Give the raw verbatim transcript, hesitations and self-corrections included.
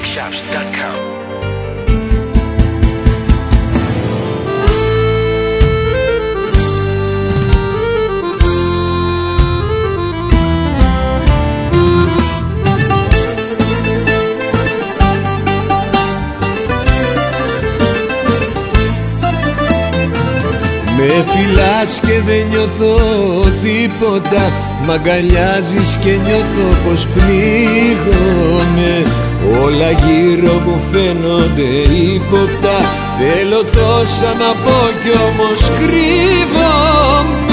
shops dot com. Με φυλάς και δεν νιώθω τίποτα, μ' αγκαλιάζεις και νιώθω πως πνίγομαι. Όλα γύρω μου φαίνονται ύποπτα, θέλω τόσα να πω κι όμως κρύβομαι.